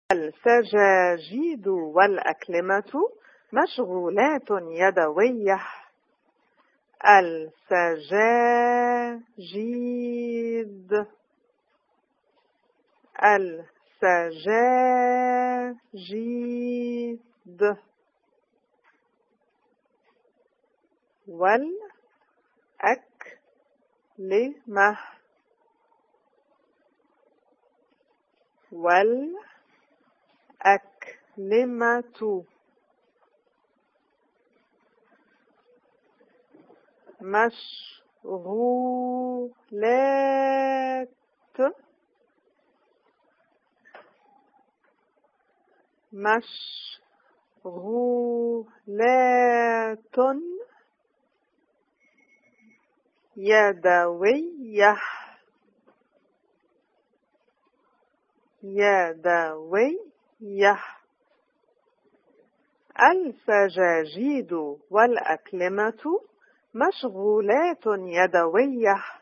السجاجيد والأكلمة مشغولات يدوية. السجاجيد السجاجيد والأكلمة مشغولات يدوية السجاجيد والأكلمة مشغولات يدوية.